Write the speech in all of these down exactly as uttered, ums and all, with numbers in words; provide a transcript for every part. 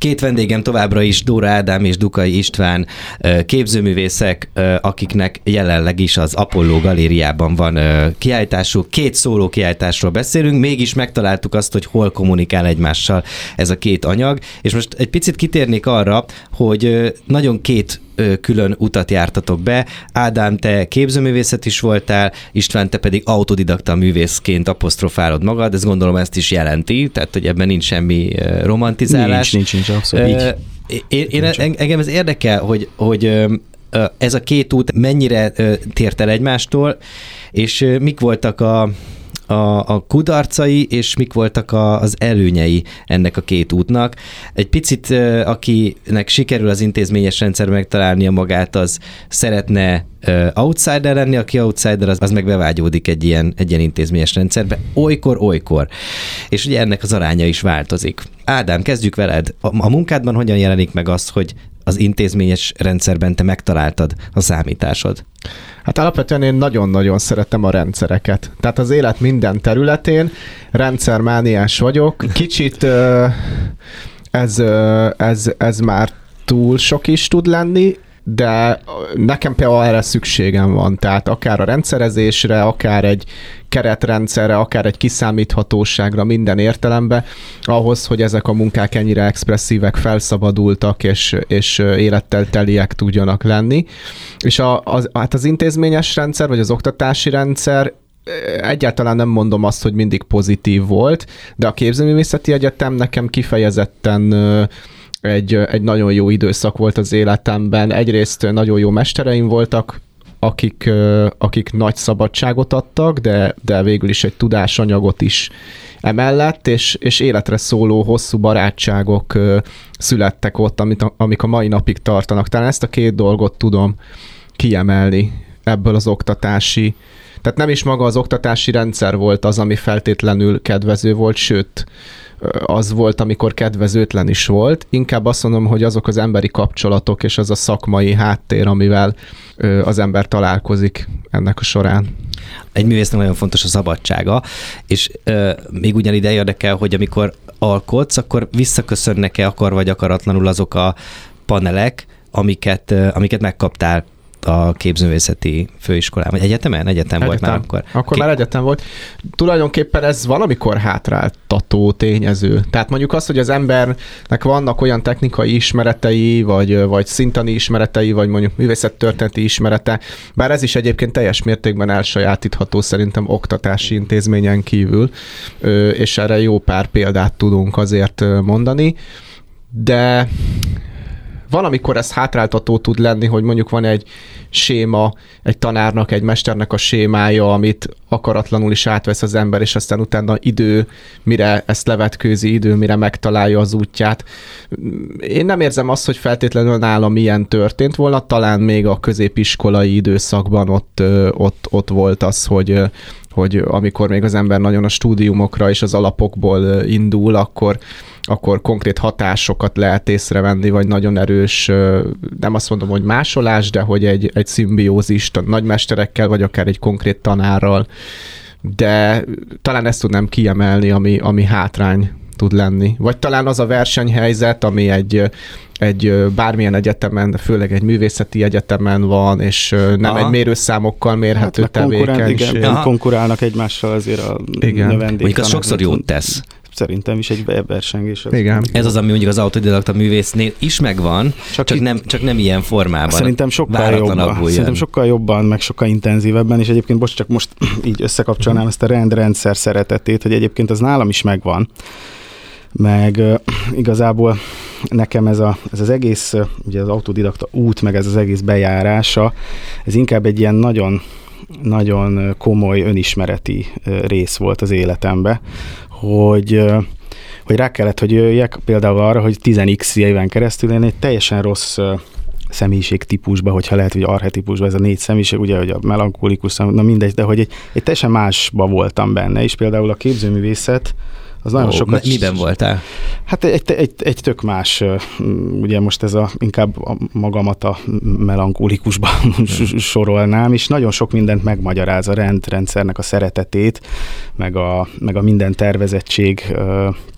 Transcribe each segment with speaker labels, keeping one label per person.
Speaker 1: Két vendégem továbbra is Dóra Ádám és Dukai István, képzőművészek, akiknek jelenleg is az Apollo Galériában van kiállításuk. Két szóló kiállításról beszélünk, mégis megtaláltuk azt, hogy hol kommunikál egymással ez a két anyag, és most egy picit kitérnék arra, hogy nagyon két külön utat jártatok be. Ádám, te képzőművészet is voltál, István, te pedig autodidakta művészként apostrofálod magad, ez gondolom ezt is jelenti, tehát hogy ebben nincs semmi romantizálás.
Speaker 2: Nincs, nincs, nincs, abszolút így.
Speaker 1: Én, én engem ez érdekel, hogy, hogy ez a két út mennyire tért el egymástól, és mik voltak a A, a kudarcai, és mik voltak a, az előnyei ennek a két útnak. Egy picit, akinek sikerül az intézményes rendszerben megtalálnia magát, az szeretne outsider lenni, aki outsider, az, az meg bevágyódik egy ilyen, egy ilyen intézményes rendszerbe. Olykor, olykor. És ugye ennek az aránya is változik. Ádám, kezdjük veled. A, a munkádban hogyan jelenik meg az, hogy az intézményes rendszerben te megtaláltad a számításod?
Speaker 3: Hát alapvetően én nagyon-nagyon szeretem a rendszereket. Tehát az élet minden területén rendszermániás vagyok. Kicsit ez, ez, ez már túl sok is tud lenni, de nekem például erre szükségem van. Tehát akár a rendszerezésre, akár egy keretrendszerre, akár egy kiszámíthatóságra minden értelemben, ahhoz, hogy ezek a munkák ennyire expresszívek, felszabadultak és, és élettel teliek tudjanak lenni. És a, az, hát az intézményes rendszer, vagy az oktatási rendszer, egyáltalán nem mondom azt, hogy mindig pozitív volt, de a Képzőművészeti Egyetem nekem kifejezetten Egy, egy nagyon jó időszak volt az életemben. Egyrészt nagyon jó mestereim voltak, akik, akik nagy szabadságot adtak, de, de végül is egy tudásanyagot is emellett, és, és életre szóló hosszú barátságok születtek ott, amit, amik a mai napig tartanak. Talán ezt a két dolgot tudom kiemelni ebből az oktatási. Tehát nem is maga az oktatási rendszer volt az, ami feltétlenül kedvező volt, sőt, az volt, amikor kedvezőtlen is volt. Inkább azt mondom, hogy azok az emberi kapcsolatok és az a szakmai háttér, amivel az ember találkozik ennek a során.
Speaker 1: Egy művésznek nagyon fontos a szabadsága, és euh, még ugyanide érdekel, hogy amikor alkotsz, akkor visszaköszönnek-e akar vagy akaratlanul azok a panelek, amiket, amiket megkaptál a képzőművészeti főiskolán, vagy egyetemen? Egyetem, egyetem volt már akkor.
Speaker 3: Akkor
Speaker 1: Ké...
Speaker 3: már egyetem volt. Tulajdonképpen ez valamikor hátráltató tényező. Tehát mondjuk az, hogy az embernek vannak olyan technikai ismeretei, vagy, vagy szintani ismeretei, vagy mondjuk művészettörténeti ismerete, bár ez is egyébként teljes mértékben elsajátítható szerintem oktatási intézményen kívül, és erre jó pár példát tudunk azért mondani, de valamikor ez hátráltató tud lenni, hogy mondjuk van egy séma, egy tanárnak, egy mesternek a sémája, amit akaratlanul is átvesz az ember, és aztán utána idő, mire ezt levetkőzi, idő, mire megtalálja az útját. Én nem érzem azt, hogy feltétlenül nálam ilyen történt volna, talán még a középiskolai időszakban ott, ott, ott volt az, hogy hogy amikor még az ember nagyon a stúdiumokra és az alapokból indul, akkor, akkor konkrét hatásokat lehet észrevenni, vagy nagyon erős, nem azt mondom, hogy másolás, de hogy egy, egy szimbiózist a nagymesterekkel, vagy akár egy konkrét tanárral. De talán ezt tudnám kiemelni, ami, ami hátrány tud lenni. Vagy talán az a versenyhelyzet, ami egy, egy bármilyen egyetemen, főleg egy művészeti egyetemen van, és nem Aha. egy mérőszámokkal mérhető hát, tevékenység.
Speaker 2: Igen, nem konkurálnak egymással azért a növendék.
Speaker 1: Mondjuk az sokszor jót tesz.
Speaker 2: Szerintem is egy versengés.
Speaker 3: Igen.
Speaker 1: Ez az, ami mondjuk az autodidakta művésznél is megvan, csak, csak, nem, csak nem ilyen formában.
Speaker 2: Szerintem sokkal jobban, szerintem sokkal jobban, meg sokkal intenzívebben, és egyébként most csak most így összekapcsolnám ezt a rend-rendszer szeretetét, hogy egyébként az nálam is megvan, meg uh, igazából nekem ez, a, ez az egész, ugye az autodidakta út, meg ez az egész bejárása, ez inkább egy ilyen nagyon, nagyon komoly önismereti rész volt az életembe, hogy, hogy rá kellett, hogy jöjjek például arra, hogy tíz x éven keresztül én egy teljesen rossz személyiségtípusba, hogyha lehet, hogy archetípusba, ez a négy személyiség, ugye, hogy a melankolikus, na mindegy, de hogy egy, egy teljesen másba voltam benne, és például a képzőművészet az nagyon
Speaker 1: Ó,
Speaker 2: sokat...
Speaker 1: Miben voltál?
Speaker 2: Hát egy, egy, egy tök más, ugye most ez a, inkább a magamat a melankolikusba sorolnám, és nagyon sok mindent megmagyaráz a rendrendszernek a szeretetét, meg a, meg a minden tervezettség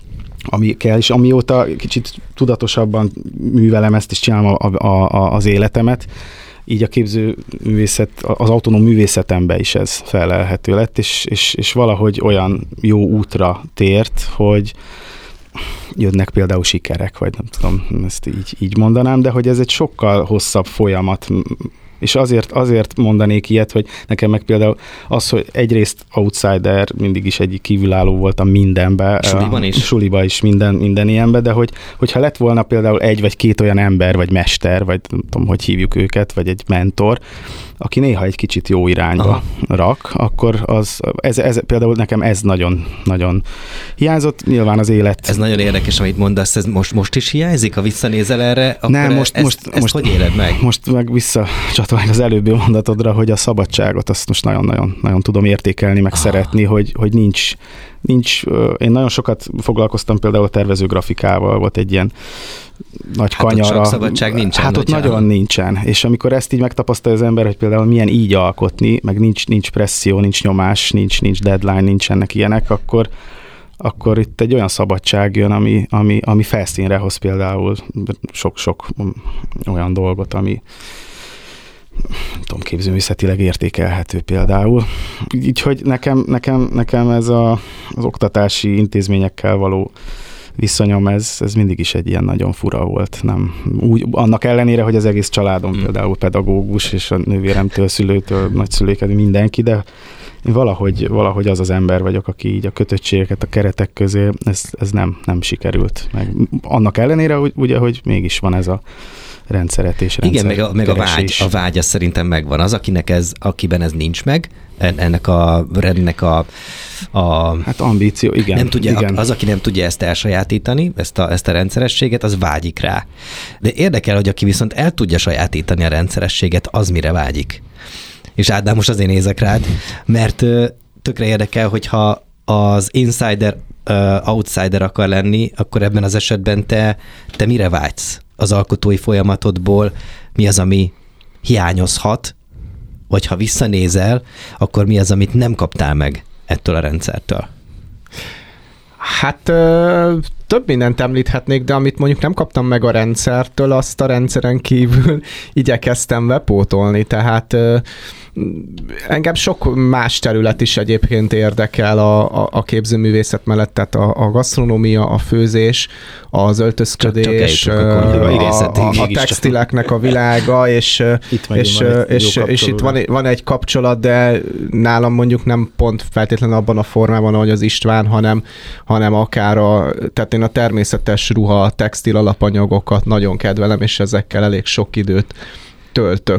Speaker 2: ami kell, és amióta kicsit tudatosabban művelem ezt, és csinálom a, a, a, az életemet, így a képzőművészet, az autonóm művészetemben is ez felelhető lett, és, és, és valahogy olyan jó útra tért, hogy jönnek például sikerek, vagy nem tudom, ezt így, így mondanám, de hogy ez egy sokkal hosszabb folyamat, és azért, azért mondanék ilyet, hogy nekem meg például az, hogy egyrészt outsider, mindig is egyik kívülálló voltam mindenbe.
Speaker 1: Suliban is?
Speaker 2: Suliban is, minden, minden ilyenbe, de hogy, hogyha lett volna például egy vagy két olyan ember, vagy mester, vagy nem tudom, hogy hívjuk őket, vagy egy mentor, aki néha egy kicsit jó irányba Aha. rak, akkor az, ez, ez, például nekem ez nagyon, nagyon hiányzott, nyilván az élet.
Speaker 1: Ez nagyon érdekes, amit mondasz, ez most, most is hiányzik, ha visszanézel erre, akkor
Speaker 2: Nem, most,
Speaker 1: ezt,
Speaker 2: most,
Speaker 1: ezt
Speaker 2: most,
Speaker 1: hogy éled meg?
Speaker 2: Most meg visszacsatolni az előbbi mondatodra, hogy a szabadságot azt most nagyon-nagyon nagyon tudom értékelni, meg ah. szeretni, hogy, hogy nincs, nincs, én nagyon sokat foglalkoztam például a tervező grafikával, volt egy ilyen nagy
Speaker 1: hát
Speaker 2: kanyara.
Speaker 1: Ott szabadság nincsen.
Speaker 2: Hát ott nagyon nincsen. És amikor ezt így megtapasztalja az ember, hogy például milyen így alkotni, meg nincs, nincs presszió, nincs nyomás, nincs, nincs deadline, nincsenek ilyenek, akkor, akkor itt egy olyan szabadság jön, ami, ami, ami felszínre hoz például sok-sok olyan dolgot, ami nem tudom, képzőművészetileg értékelhető például. Így, hogy nekem, nekem, nekem ez a, az oktatási intézményekkel való viszonyom, ez, ez mindig is egy ilyen nagyon fura volt. Nem, úgy, annak ellenére, hogy az egész családom hmm. például pedagógus, és a nővéremtől, szülőtől, nagyszülőket, mindenki, de én valahogy, valahogy az az ember vagyok, aki így a kötöttségeket a keretek közé, ez, ez nem, nem sikerült. Meg annak ellenére, hogy, ugye, hogy mégis van ez a rendszeretés, rendszer.
Speaker 1: Igen, meg a, meg a vágy, a vágy az szerintem megvan. Az, akinek ez, akiben ez nincs meg, ennek a ennek a, a
Speaker 2: hát ambíció, igen.
Speaker 1: Nem tudja,
Speaker 2: igen.
Speaker 1: Az, aki nem tudja ezt elsajátítani, ezt a, ezt a rendszerességet, az vágyik rá. De érdekel, hogy aki viszont el tudja sajátítani a rendszerességet, az mire vágyik. És Ádám, most azért nézek rád, mert tökre érdekel, hogyha az insider, uh, outsider akar lenni, akkor ebben az esetben te, te mire vágysz az alkotói folyamatodból, mi az, ami hiányozhat, vagy ha visszanézel, akkor mi az, amit nem kaptál meg ettől a rendszertől?
Speaker 3: Hát ö, több mindent említhetnék, de amit mondjuk nem kaptam meg a rendszertől, azt a rendszeren kívül igyekeztem bepótolni, tehát ö, engem sok más terület is egyébként érdekel a, a, a képzőművészet mellett, tehát a, a gasztronómia, a főzés, az öltözködés, csak, csak a, a, a, a textileknek a világa, és itt, és, és, és itt van, van egy kapcsolat, de nálam mondjuk nem pont feltétlenül abban a formában, ahogy az István, hanem, hanem akár a, tehát én a természetes ruha, textil alapanyagokat nagyon kedvelem, és ezekkel elég sok időt töltök,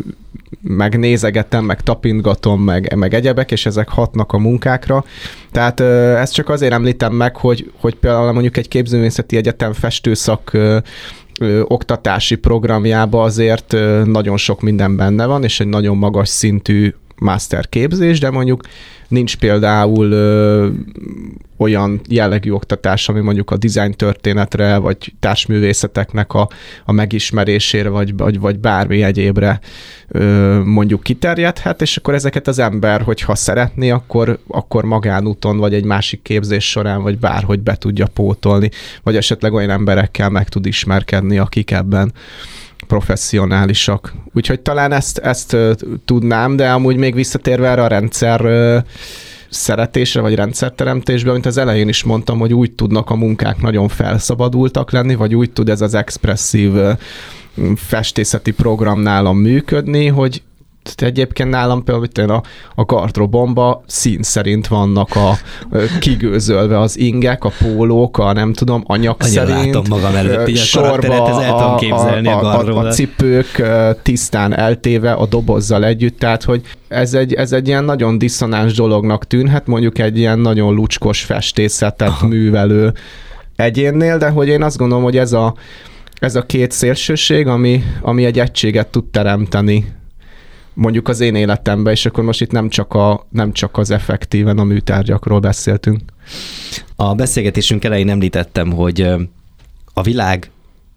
Speaker 3: meg nézegetem, meg tapintgatom, meg, meg egyebek, és ezek hatnak a munkákra. Tehát ezt csak azért említem meg, hogy, hogy például mondjuk egy képzőművészeti egyetem festőszak ö, ö, oktatási programjában azért ö, nagyon sok minden benne van, és egy nagyon magas szintű master képzés, de mondjuk nincs például ö, olyan jellegű oktatás, ami mondjuk a design történetre, vagy társművészeteknek a, a megismerésére, vagy, vagy, vagy bármi egyébre ö, mondjuk kiterjedhet, és akkor ezeket az ember, hogyha szeretné, akkor, akkor magánúton, vagy egy másik képzés során, vagy bárhogy be tudja pótolni, vagy esetleg olyan emberekkel meg tud ismerkedni, akik ebben professzionálisak. Úgyhogy talán ezt, ezt uh, tudnám, de amúgy még visszatérve erre a rendszer uh, szeretésre, vagy rendszerteremtésbe, mint az elején is mondtam, hogy úgy tudnak a munkák nagyon felszabadultak lenni, vagy úgy tud ez az expresszív uh, festészeti program nálam működni, hogy egyébként nálam például a, a gardrobomba szín szerint vannak a kigőzölve az ingek, a pólók, a nem tudom, anyag
Speaker 1: Anya,
Speaker 3: szerint.
Speaker 1: Látom magam előtt, így
Speaker 3: sorba
Speaker 1: a, el tudom képzelni a,
Speaker 3: a, a, a cipők tisztán eltéve a dobozzal együtt, tehát hogy ez egy, ez egy ilyen nagyon diszonáns dolognak tűnhet, mondjuk egy ilyen nagyon lucskos festészetet Aha. művelő egyénnél, de hogy én azt gondolom, hogy ez a, ez a két szélsőség, ami, ami egy egységet tud teremteni mondjuk az én életemben, és akkor most itt nem csak, a, nem csak az effektíven a műtárgyakról beszéltünk.
Speaker 1: A beszélgetésünk elején említettem, hogy a világ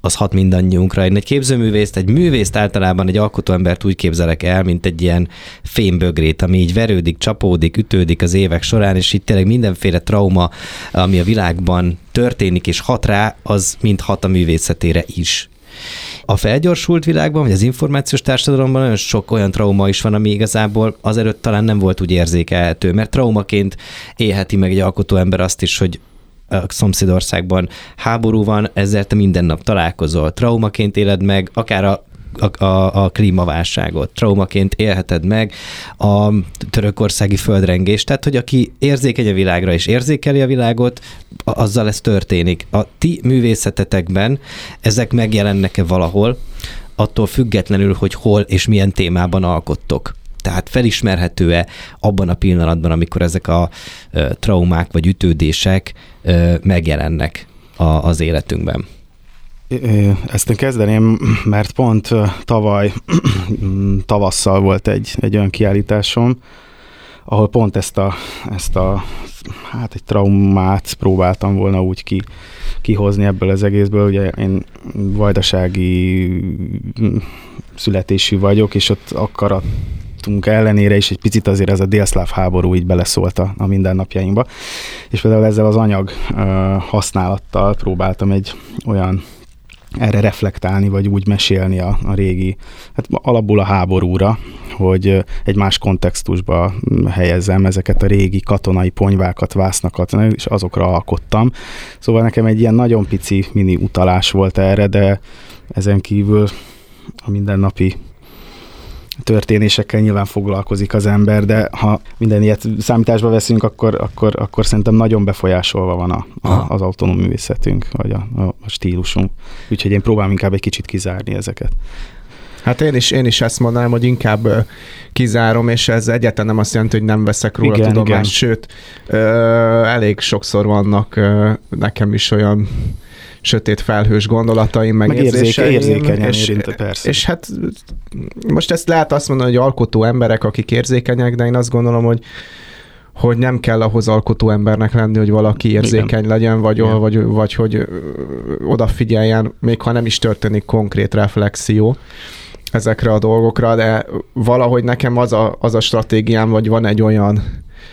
Speaker 1: az hat mindannyiunkra. Én egy képzőművészt, egy művészt általában egy alkotóembert úgy képzelek el, mint egy ilyen fémbögrét, ami így verődik, csapódik, ütődik az évek során, és itt tényleg mindenféle trauma, ami a világban történik és hat rá, az mind hat a művészetére is. A felgyorsult világban, vagy az információs társadalomban nagyon sok olyan trauma is van, ami igazából azelőtt talán nem volt úgy érzékelhető, mert traumaként élheti meg egy alkotóember azt is, hogy a szomszédországban háború van, ezzel te minden nap találkozol. Traumaként éled meg, akár a A, a, a klímaválságot. Traumaként élheted meg a törökországi földrengést, tehát, hogy aki érzékeny a világra és érzékeli a világot, azzal ez történik. A ti művészetetekben ezek megjelennek-e valahol, attól függetlenül, hogy hol és milyen témában alkottok. Tehát felismerhető-e abban a pillanatban, amikor ezek a ö, traumák vagy ütődések ö, megjelennek a, az életünkben?
Speaker 2: Ezt én kezdeném, mert pont tavaly tavasszal volt egy, egy olyan kiállításom, ahol pont ezt a, ezt a hát egy traumát próbáltam volna úgy ki, kihozni ebből az egészből. Ugye én vajdasági születésű vagyok, és ott akaratunk ellenére is egy picit azért ez a délszláv háború így beleszólt a, a mindennapjainkba. És például ezzel az anyag uh, használattal próbáltam egy olyan erre reflektálni, vagy úgy mesélni a, a régi, hát alapból a háborúra, hogy egy más kontextusba helyezzem ezeket a régi katonai ponyvákat, vásznakat, és azokra alkottam. Szóval nekem egy ilyen nagyon pici mini utalás volt erre, de ezen kívül a mindennapi történésekkel nyilván foglalkozik az ember, de ha minden ilyet számításba veszünk, akkor, akkor, akkor szerintem nagyon befolyásolva van a, a, az autonóm művészetünk, vagy a, a stílusunk. Úgyhogy én próbálom inkább egy kicsit kizárni ezeket.
Speaker 3: Hát én is, én is ezt mondanám, hogy inkább uh, kizárom, és ez egyáltalán nem azt jelenti, hogy nem veszek róla igen, tudomást, sőt, uh, elég sokszor vannak uh, nekem is olyan sötét felhős gondolataim, meg,
Speaker 2: meg
Speaker 3: érzéseim.
Speaker 2: Érzékenyen
Speaker 3: és,
Speaker 2: érinte, persze.
Speaker 3: És hát most ezt lehet azt mondani, hogy alkotó emberek, akik érzékenyek, de én azt gondolom, hogy hogy nem kell ahhoz alkotó embernek lenni, hogy valaki érzékeny igen. legyen, vagy, vagy, vagy hogy odafigyeljen, még ha nem is történik konkrét reflexió ezekre a dolgokra, de valahogy nekem az a, az a stratégiám, vagy van egy olyan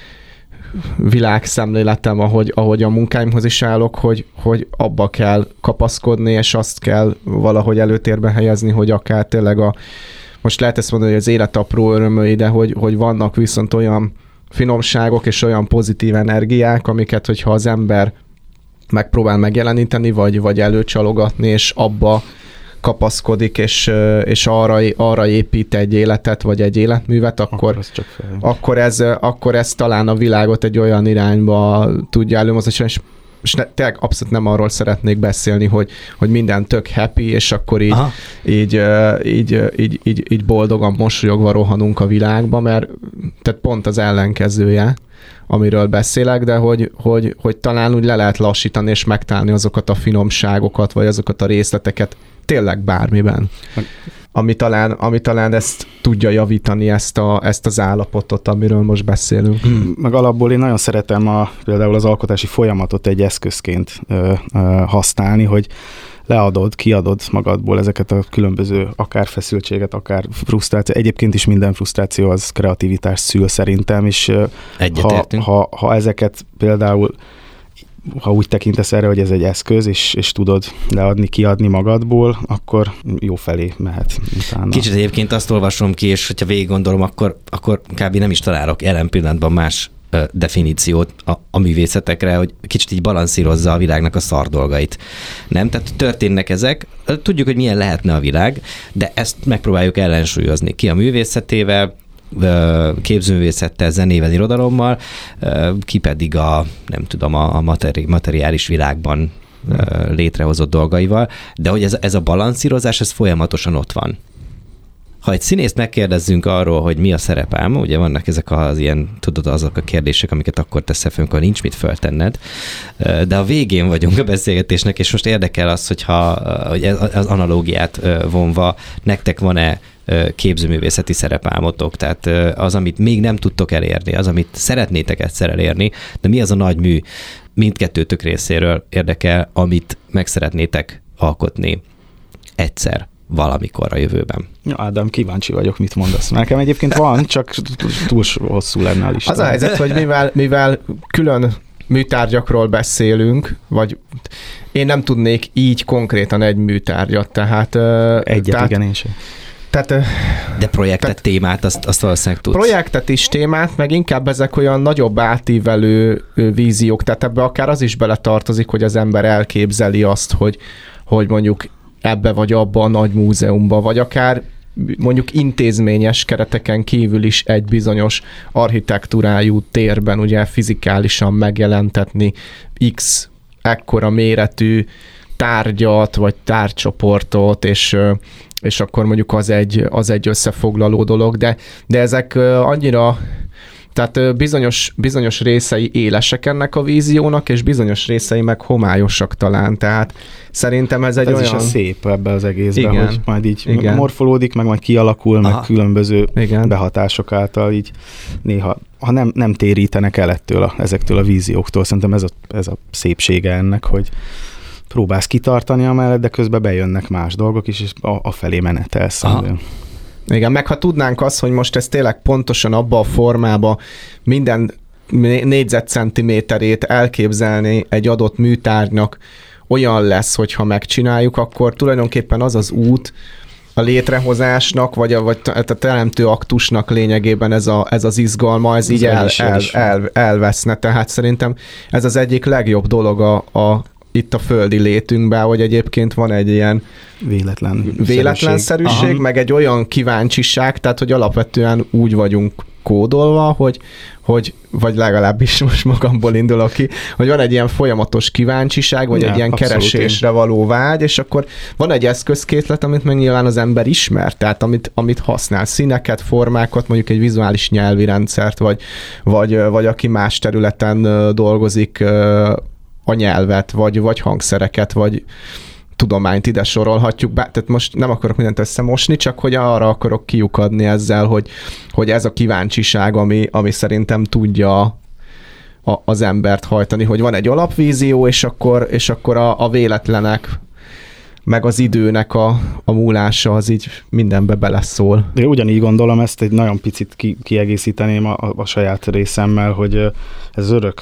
Speaker 3: világszemléletem, ahogy, ahogy a munkáimhoz is állok, hogy, hogy abba kell kapaszkodni, és azt kell valahogy előtérbe helyezni, hogy akár tényleg a, most lehet ezt mondani, hogy az élet apró örömöi, de hogy, hogy vannak viszont olyan finomságok és olyan pozitív energiák, amiket, hogyha az ember megpróbál megjeleníteni, vagy, vagy előcsalogatni, és abba kapaszkodik, és, és arra, arra épít egy életet, vagy egy életművet, akkor, akkor, akkor, ez, akkor ez talán a világot egy olyan irányba tudja előmozdítani, és, és ne, tényleg abszolút nem arról szeretnék beszélni, hogy, hogy minden tök happy, és akkor így, így, így, így, így, így boldogan, mosolyogva rohanunk a világba, mert tehát pont az ellenkezője, amiről beszélek, de hogy, hogy, hogy talán úgy le lehet lassítani, és megtalálni azokat a finomságokat, vagy azokat a részleteket tényleg bármiben, ami talán, ami talán ezt tudja javítani, ezt, a, ezt az állapotot, amiről most beszélünk.
Speaker 2: Meg alapból én nagyon szeretem a, például az alkotási folyamatot egy eszközként ö, ö, használni, hogy leadod, kiadod magadból ezeket a különböző akár feszültséget, akár frusztráció. Egyébként is minden frusztráció az kreativitást szül szerintem, és ha, ha, ha ezeket például ha úgy tekintesz erre, hogy ez egy eszköz, és, és tudod leadni, kiadni magadból, akkor jó felé mehet utána.
Speaker 1: Kicsit egyébként azt olvasom ki, és hogyha végig gondolom, akkor, akkor kb. Nem is találok jelen pillanatban más ö, definíciót a, a művészetekre, hogy kicsit így balanszírozza a világnak a szar dolgait. Nem? Tehát történnek ezek, tudjuk, hogy milyen lehetne a világ, de ezt megpróbáljuk ellensúlyozni. Ki a művészetével, képzőművészettel, zenével, irodalommal, ki pedig a, nem tudom, a materi- materiális világban létrehozott dolgaival, de hogy ez, ez a balanszírozás, ez folyamatosan ott van. Ha egy színészt megkérdezzünk arról, hogy mi a szerepálma, ugye vannak ezek az ilyen, tudod, azok a kérdések, amiket akkor teszel fel, amikor nincs mit föltenned, de a végén vagyunk a beszélgetésnek, és most érdekel az, hogyha hogy az analógiát vonva, nektek van-e képzőművészeti szerepálmotok, tehát az, amit még nem tudtok elérni, az, amit szeretnétek egyszer elérni, de mi az a nagy mű mindkettőtök részéről érdekel, amit meg szeretnétek alkotni egyszer, valamikor a jövőben.
Speaker 2: Ja, Ádám, kíváncsi vagyok, mit mondasz. Nekem egyébként van, csak túl hosszú lenne a lista.
Speaker 3: Az a helyzet, hogy mivel, mivel külön műtárgyakról beszélünk, vagy én nem tudnék így konkrétan egy műtárgyat, tehát...
Speaker 2: Egyet, tehát, igen, én sem.
Speaker 3: Tehát,
Speaker 1: De projektet, tehát, témát, azt, azt valószínűleg tudsz.
Speaker 3: Projektet is, témát, meg inkább ezek olyan nagyobb átívelő víziók, tehát ebbe akár az is beletartozik, hogy az ember elképzeli azt, hogy, hogy mondjuk ebbe vagy abba a nagy múzeumba, vagy akár mondjuk intézményes kereteken kívül is egy bizonyos architektúrájú térben ugye fizikálisan megjelentetni X ekkora méretű tárgyat, vagy tárgycsoportot, és, és akkor mondjuk az egy, az egy összefoglaló dolog, de, de ezek annyira, tehát bizonyos, bizonyos részei élesek ennek a víziónak, és bizonyos részei meg homályosak talán, tehát szerintem ez egy
Speaker 2: ez
Speaker 3: olyan...
Speaker 2: Ez is a szép ebbe az egészben,
Speaker 3: igen,
Speaker 2: hogy majd így
Speaker 3: igen.
Speaker 2: morfolódik, meg majd kialakul, Aha. meg különböző
Speaker 3: igen.
Speaker 2: behatások által így néha, ha nem, nem térítenek el ettől a, ezektől a vízióktól, szerintem ez a, ez a szépsége ennek, hogy próbálsz kitartani amellett, de közben bejönnek más dolgok is, és a, a felé menetelsz.
Speaker 3: Igen, meg ha tudnánk azt, hogy most ez tényleg pontosan abba a formába minden négyzetcentiméterét elképzelni egy adott műtárgynak olyan lesz, hogyha megcsináljuk, akkor tulajdonképpen az az út a létrehozásnak, vagy a, vagy a teremtő aktusnak lényegében ez, a, ez az izgalma, ez, ez így el, el, el, elveszne. Tehát szerintem ez az egyik legjobb dolog a, a itt a földi létünkben, hogy egyébként van egy ilyen
Speaker 2: véletlen
Speaker 3: véletlenszerűség, meg egy olyan kíváncsiság, tehát hogy alapvetően úgy vagyunk kódolva, hogy, hogy vagy legalábbis most magamból indulok ki, hogy van egy ilyen folyamatos kíváncsiság, vagy ja, egy ilyen keresésre én. való vágy, és akkor van egy eszközkészlet, amit meg nyilván az ember ismer, tehát amit, amit használ, színeket, formákat, mondjuk egy vizuális nyelvi rendszert, vagy, vagy, vagy aki más területen dolgozik, a nyelvet, vagy, vagy hangszereket, vagy tudományt ide sorolhatjuk be. Tehát most nem akarok mindent összemosni, csak hogy arra akarok kiukadni ezzel, hogy, hogy ez a kíváncsiság, ami, ami szerintem tudja a, az embert hajtani, hogy van egy alapvízió, és akkor, és akkor a, a véletlenek meg az időnek a, a múlása az így mindenbe beleszól.
Speaker 2: Én ugyanígy gondolom, ezt egy nagyon picit ki, kiegészíteném a, a saját részemmel, hogy ez örök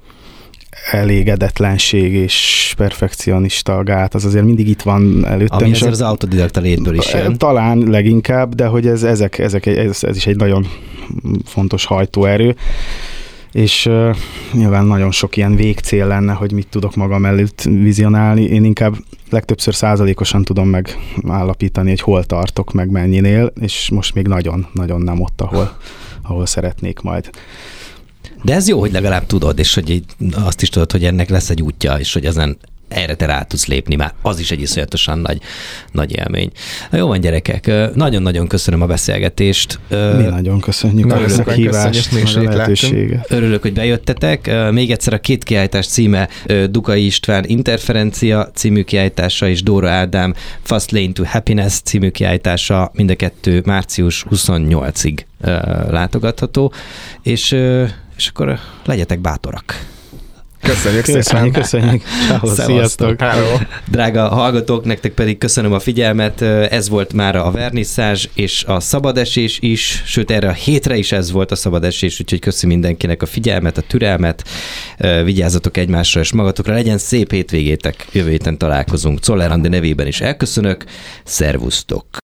Speaker 2: elégedetlenség és perfekcionista gát, az azért mindig itt van előttem.
Speaker 1: Ami azért az autodidakta létből is jön.
Speaker 2: Talán leginkább, de hogy ez, ezek, ezek, ez, ez is egy nagyon fontos hajtóerő, és uh, nyilván nagyon sok ilyen végcél lenne, hogy mit tudok magam előtt vizionálni. Én inkább legtöbbször százalékosan tudom megállapítani, hogy hol tartok, meg mennyinél, és most még nagyon-nagyon nem ott, ahol, ahol szeretnék majd.
Speaker 1: De ez jó, hogy legalább tudod, és hogy azt is tudod, hogy ennek lesz egy útja, és hogy ezen erre te rá tudsz lépni már. Az is egy iszonyatosan nagy, nagy élmény. Na, jó van, gyerekek. Nagyon-nagyon köszönöm a beszélgetést.
Speaker 2: Mi nagyon köszönjük
Speaker 3: nagyon
Speaker 2: a meghívást, a lehetőséget.
Speaker 1: Örülök, hogy bejöttetek. Még egyszer a két kiállítás címe Dukai István Interferencia című kiállítása és Dóra Ádám Fast Lane to Happiness című kiállítása, mind a kettő március huszonnyolcadikáig látogatható, és, és akkor legyetek bátorak.
Speaker 3: Köszönjük szépen.
Speaker 2: Köszönjük, köszönjük. Ciao, sziasztok.
Speaker 3: Hello.
Speaker 1: Drága hallgatók, nektek pedig köszönöm a figyelmet. Ez volt már a vernisszázs és a szabadesés is, sőt erre a hétre is ez volt a szabadesés, úgyhogy köszönöm mindenkinek a figyelmet, a türelmet. Vigyázzatok egymásra és magatokra. Legyen szép hétvégétek. Jövő héten találkozunk. Czoller Andi nevében is elköszönök. Szervusztok.